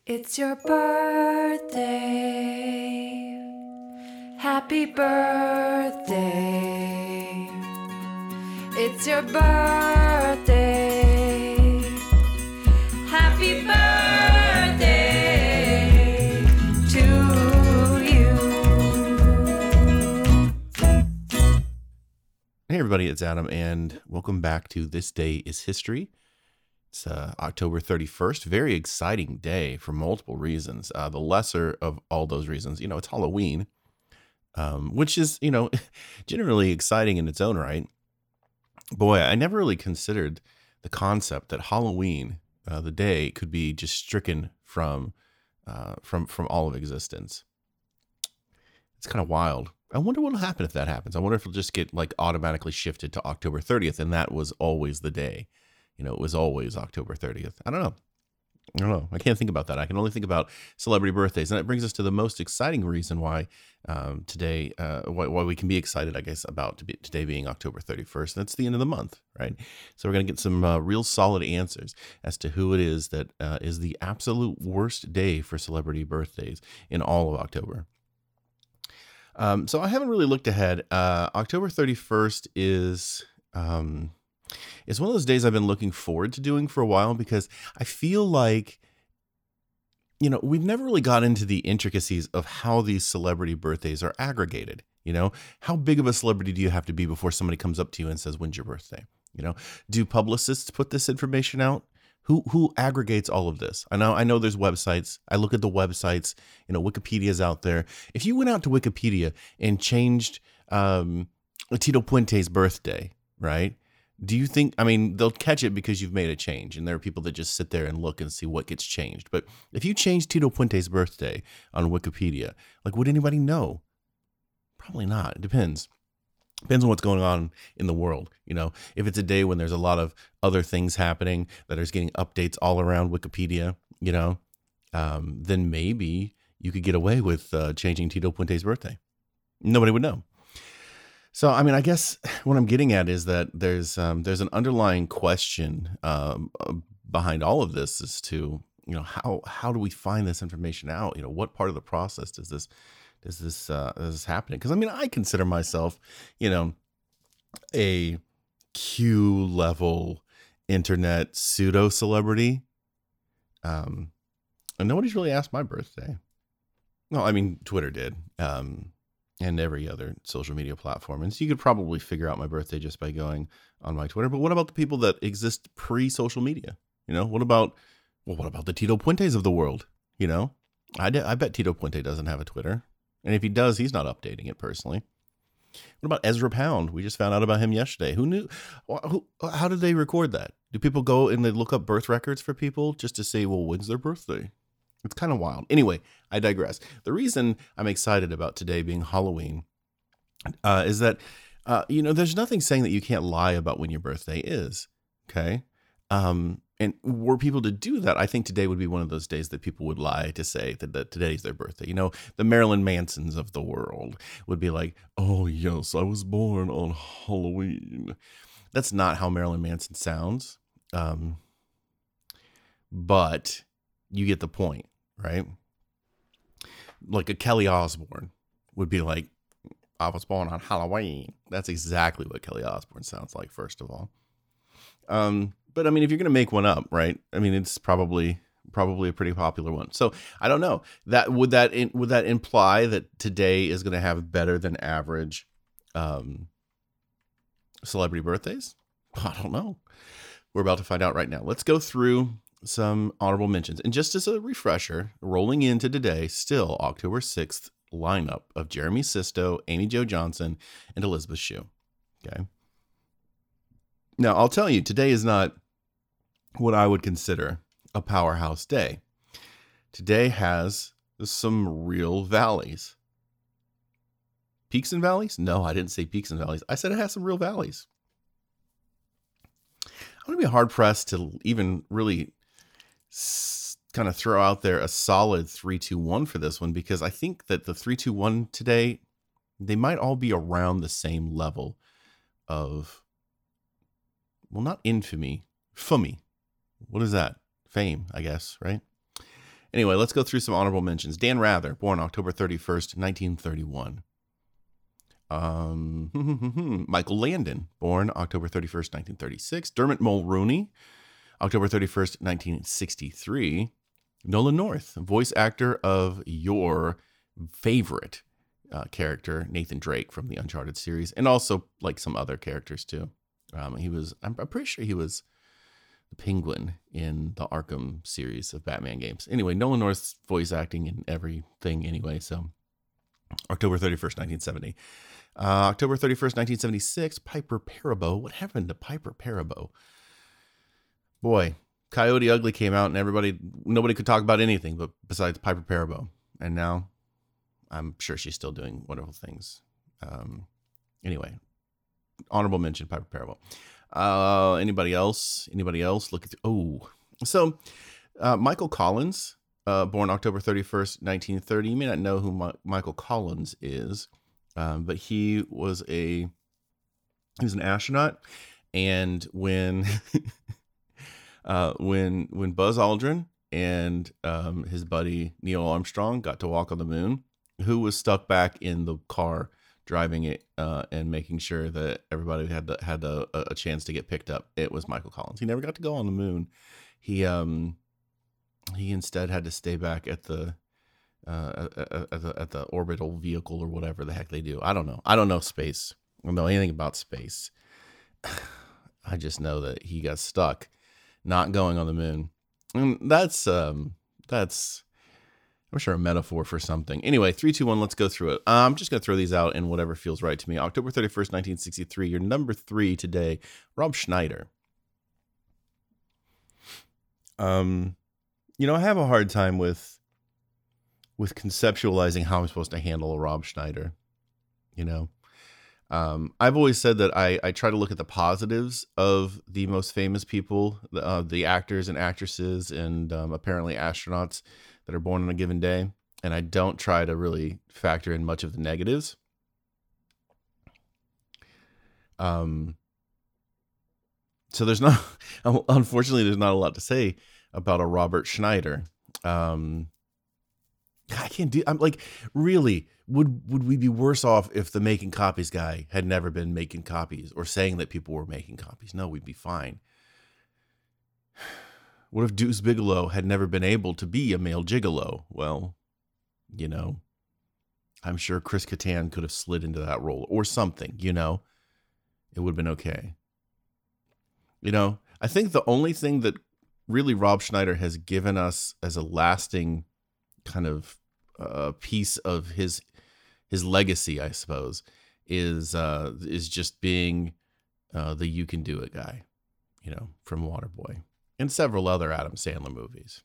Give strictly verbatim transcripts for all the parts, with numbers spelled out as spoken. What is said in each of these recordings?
It's your birthday. Happy birthday. It's your birthday. Happy birthday to you. Hey everybody, it's Adam, and welcome back to This Day is History. It's uh, October thirty-first. Very exciting day for multiple reasons. Uh, the lesser of all those reasons, you know, it's Halloween, um, which is, you know, generally exciting in its own right. Boy, I never really considered the concept that Halloween, uh, the day, could be just stricken from uh, from from all of existence. It's kind of wild. I wonder what will happen if that happens. I wonder if it'll just get like automatically shifted to October thirtieth, and that was always the day. You know, it was always October thirtieth. I don't know. I don't know. I can't think about that. I can only think about celebrity birthdays. And that brings us to the most exciting reason why um, today, uh, why, why we can be excited, I guess, about to be, today being October thirty-first. That's the end of the month, right? So we're going to get some uh, real solid answers as to who it is that uh, is the absolute worst day for celebrity birthdays in all of October. Um, so I haven't really looked ahead. Uh, October thirty-first is... Um, It's one of those days I've been looking forward to doing for a while because I feel like, you know, we've never really got into the intricacies of how these celebrity birthdays are aggregated. You know, how big of a celebrity do you have to be before somebody comes up to you and says, when's your birthday? You know, do publicists put this information out? Who who aggregates all of this? I know I know there's websites. I look at the websites, you know, Wikipedia's out there. If you went out to Wikipedia and changed um, Tito Puente's birthday, right? Do you think, I mean, they'll catch it because you've made a change, and there are people that just sit there and look and see what gets changed. But if you change Tito Puente's birthday on Wikipedia, like, would anybody know? Probably not. It depends. Depends on what's going on in the world. You know, if it's a day when there's a lot of other things happening that are getting updates all around Wikipedia, you know, um, then maybe you could get away with uh, changing Tito Puente's birthday. Nobody would know. So, I mean, I guess what I'm getting at is that there's um, there's an underlying question um, behind all of this as to, you know, how how do we find this information out? You know, what part of the process does this does this uh, does this happen? Because I mean, I consider myself, you know, a Q level internet pseudo celebrity, um, and nobody's really asked my birthday. No, I mean, Twitter did. Um, and every other social media platform. And so you could probably figure out my birthday just by going on my Twitter. But what about the people that exist pre-social media? You know, what about, well, what about the Tito Puentes of the world? You know, I, de- I bet Tito Puente doesn't have a Twitter. And if he does, he's not updating it personally. What about Ezra Pound? We just found out about him yesterday. Who knew? Who, how did they record that? Do people go and they look up birth records for people just to say, well, when's their birthday? It's kind of wild. Anyway, I digress. The reason I'm excited about today being Halloween uh, is that, uh, you know, there's nothing saying that you can't lie about when your birthday is. Okay. Um, and were people to do that, I think today would be one of those days that people would lie to say that, that today's their birthday. You know, the Marilyn Mansons of the world would be like, oh, yes, I was born on Halloween. That's not how Marilyn Manson sounds. Um, but you get the point. Right? Like a Kelly Osbourne would be like, I was born on Halloween. That's exactly what Kelly Osbourne sounds like, first of all. Um, but I mean, if you're going to make one up, right? I mean, it's probably probably a pretty popular one. So I don't know. That would that in, would that imply that today is going to have better than average um, celebrity birthdays? I don't know. We're about to find out right now. Let's go through some honorable mentions. And just as a refresher, rolling into today, still October sixth lineup of Jeremy Sisto, Amy Jo Johnson, and Elizabeth Shue. Okay. Now, I'll tell you, today is not what I would consider a powerhouse day. Today has some real valleys. Peaks and valleys? No, I didn't say peaks and valleys. I said it has some real valleys. I'm going to be hard pressed to even really kind of throw out there a solid three two one for this one, because I think that the three two one today, they might all be around the same level of, well, not infamy, fummy. What is that? Fame, I guess, right? Anyway, let's go through some honorable mentions. Dan Rather, born October thirty-first, nineteen thirty-one. Um, Michael Landon, born October thirty-first, nineteen thirty-six. Dermot Mulroney, October thirty-first, nineteen sixty-three. Nolan North, voice actor of your favorite uh, character, Nathan Drake from the Uncharted series, and also like some other characters too. Um, he was, I'm, I'm pretty sure he was the Penguin in the Arkham series of Batman games. Anyway, Nolan North's voice acting in everything anyway. So October thirty-first, nineteen seventy. Uh, October thirty-first, nineteen seventy-six, Piper Perabo. What happened to Piper Perabo? Boy, Coyote Ugly came out and everybody, nobody could talk about anything but besides Piper Perabo. And now I'm sure she's still doing wonderful things. Um, anyway, honorable mention, Piper Perabo. Uh, anybody else? Anybody else? Look at, the, oh, so uh, Michael Collins, uh, born October thirty-first, nineteen thirty. You may not know who Ma- Michael Collins is, um, but he was a, he was an astronaut. And when, uh, when, when Buzz Aldrin and um, his buddy Neil Armstrong got to walk on the moon, who was stuck back in the car driving it uh, and making sure that everybody had the, had a, a chance to get picked up? It was Michael Collins. He never got to go on the moon. He um he instead had to stay back at the uh at, at the at the orbital vehicle or whatever the heck they do. I don't know. I don't know space. I don't know anything about space. I just know that he got stuck not going on the moon. And that's um that's I'm sure a metaphor for something. Anyway, three, two, one, let's go through it. I'm just going to throw these out in whatever feels right to me. October thirty-first, nineteen sixty-three, your number three today, Rob Schneider. Um, you know, I have a hard time with, with conceptualizing how I'm supposed to handle a Rob Schneider. You know, um, I've always said that I, I try to look at the positives of the most famous people, uh, the actors and actresses and um, apparently astronauts that are born on a given day, and I don't try to really factor in much of the negatives. Um, so there's not, unfortunately, there's not a lot to say about a Robert Schneider. Um, I can't do. I'm like, really, would would we be worse off if the making copies guy had never been making copies or saying that people were making copies? No, we'd be fine. What if Deuce Bigalow had never been able to be a male gigolo? Well, you know, I'm sure Chris Kattan could have slid into that role or something, you know, it would have been okay. You know, I think the only thing that really Rob Schneider has given us as a lasting kind of uh, piece of his his legacy, I suppose, is uh, is just being uh, the You Can Do It guy, you know, from Waterboy. And several other Adam Sandler movies.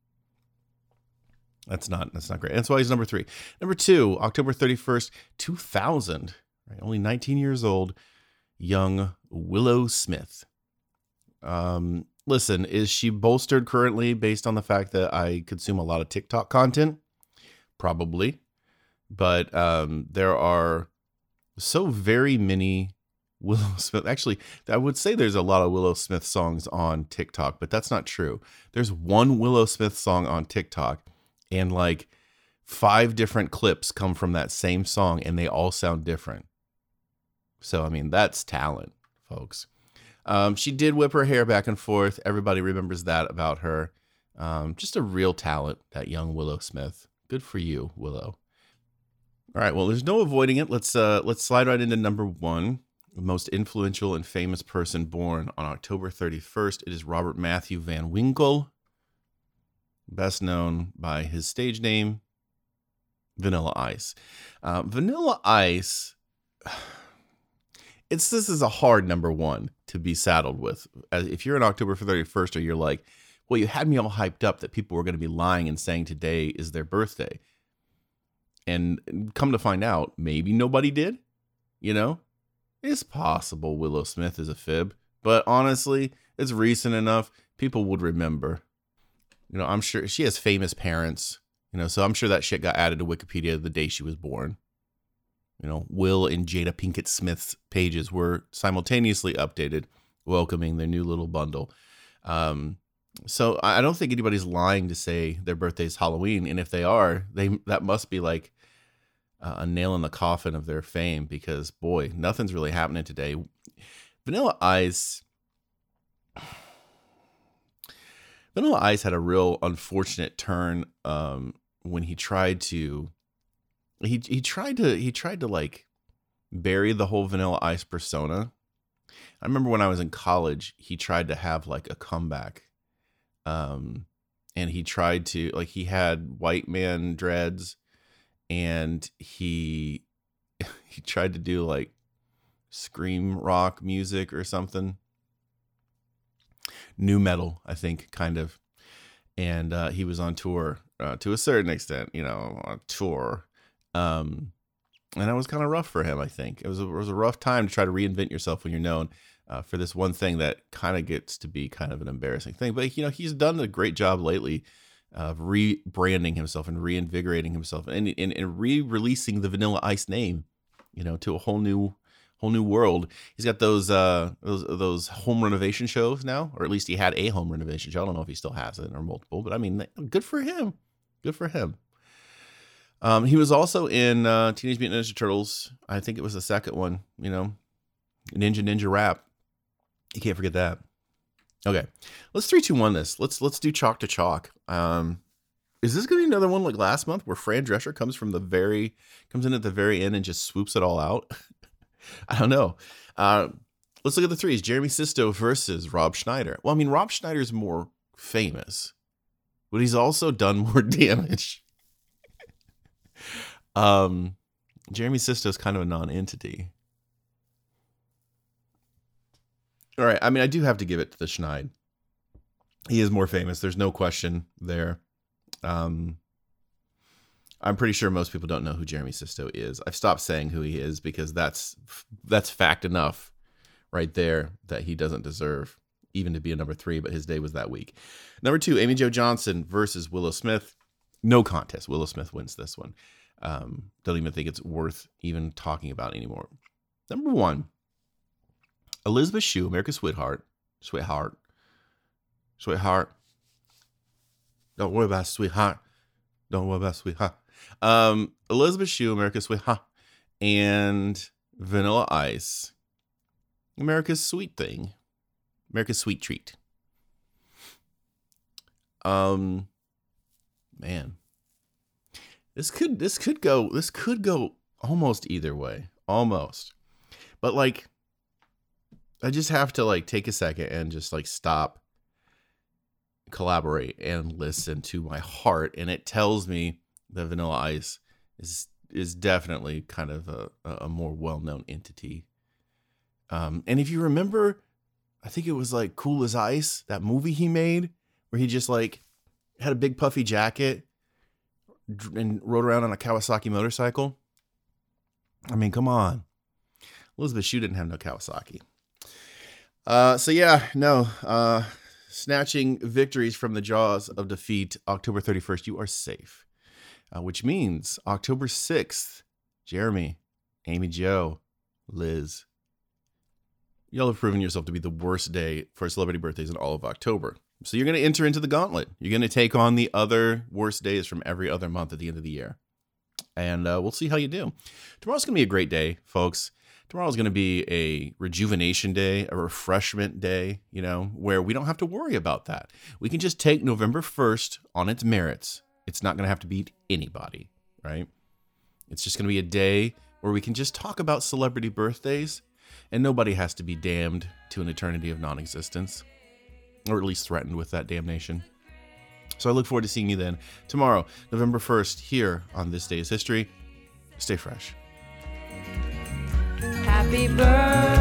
That's not that's not great. That's why he's number three. Number two, October thirty-first, two thousand. Right, only nineteen years old, young Willow Smith. Um, listen, is she bolstered currently based on the fact that I consume a lot of TikTok content? Probably. But um, there are so very many Willow Smith. Actually, I would say there's a lot of Willow Smith songs on TikTok, but that's not true. There's one Willow Smith song on TikTok, and like five different clips come from that same song, and they all sound different. So, I mean, that's talent, folks. Um, she did whip her hair back and forth. Everybody remembers that about her. Um, just a real talent, that young Willow Smith. Good for you, Willow. All right, well, there's no avoiding it. Let's uh, let's slide right into number one. The most influential and famous person born on October thirty-first. It is Robert Matthew Van Winkle, best known by his stage name, Vanilla Ice. Uh, Vanilla Ice, it's this is a hard number one to be saddled with. As if you're on October thirty-first, or you're like, well, you had me all hyped up that people were going to be lying and saying today is their birthday. And come to find out, maybe nobody did, you know? It's possible Willow Smith is a fib, but honestly, it's recent enough. People would remember. You know, I'm sure she has famous parents, you know, so I'm sure that shit got added to Wikipedia the day she was born. You know, Will and Jada Pinkett Smith's pages were simultaneously updated, welcoming their new little bundle. Um, So I don't think anybody's lying to say their birthday's Halloween, and if they are, they that must be like uh, a nail in the coffin of their fame, because boy, nothing's really happening today. Vanilla Ice, Vanilla Ice had a real unfortunate turn um, when he tried to, he he tried to he tried to like bury the whole Vanilla Ice persona. I remember when I was in college, he tried to have like a comeback. Um, and he tried to, like, he had white man dreads, and he, he tried to do like scream rock music or something, new metal, I think, kind of. And, uh, he was on tour, uh, to a certain extent, you know, on tour. Um, and that was kind of rough for him, I think. It was, a, it was a rough time to try to reinvent yourself when you're known. Uh, for this one thing that kind of gets to be kind of an embarrassing thing. But, you know, he's done a great job lately of rebranding himself and reinvigorating himself and, and, and re-releasing the Vanilla Ice name, you know, to a whole new whole new world. He's got those, uh, those those home renovation shows now, or at least he had a home renovation show. I don't know if he still has it or multiple, but I mean, good for him. Good for him. Um, he was also in uh, Teenage Mutant Ninja Turtles. I think it was the second one, you know, Ninja Ninja Rap. You can't forget that. Okay, let's three, two, one this. Let's let's do chalk to chalk. Um, is this gonna be another one like last month where Fran Drescher comes from the very comes in at the very end and just swoops it all out? I don't know. Uh, let's look at the threes. Jeremy Sisto versus Rob Schneider. Well, I mean, Rob Schneider's more famous, but he's also done more damage. um, Jeremy Sisto is kind of a non-entity. All right. I mean, I do have to give it to the Schneid. He is more famous. There's no question there. Um, I'm pretty sure most people don't know who Jeremy Sisto is. I've stopped saying who he is because that's that's fact enough right there that he doesn't deserve even to be a number three, but his day was that week. Number two, Amy Jo Johnson versus Willow Smith. No contest. Willow Smith wins this one. Um, don't even think it's worth even talking about anymore. Number one, Elizabeth Shue, America's Sweetheart, Sweetheart, Sweetheart. Don't worry about Sweetheart. Don't worry about Sweetheart. Um, Elizabeth Shue, America's Sweetheart, and Vanilla Ice, America's Sweet Thing, America's Sweet Treat. Um, man, this could this could go this could go almost either way, almost, but like. I just have to like take a second and just like stop, collaborate, and listen to my heart. And it tells me that Vanilla Ice is is definitely kind of a, a more well-known entity. Um, and if you remember, I think it was like Cool as Ice, that movie he made where he just like had a big puffy jacket and rode around on a Kawasaki motorcycle. I mean, come on. Elizabeth Shue didn't have no Kawasaki. Uh, so yeah, no, uh, snatching victories from the jaws of defeat. October thirty-first, you are safe, uh, which means October sixth, Jeremy, Amy Jo, Liz, y'all have proven yourself to be the worst day for celebrity birthdays in all of October. So you're going to enter into the gauntlet. You're going to take on the other worst days from every other month at the end of the year. And uh, we'll see how you do. Tomorrow's going to be a great day, folks. Tomorrow's going to be a rejuvenation day, a refreshment day, you know, where we don't have to worry about that. We can just take November first on its merits. It's not going to have to beat anybody, right? It's just going to be a day where we can just talk about celebrity birthdays, and nobody has to be damned to an eternity of non-existence, or at least threatened with that damnation. So I look forward to seeing you then tomorrow, November first, here on This Day is History. Stay fresh. Happy birthday.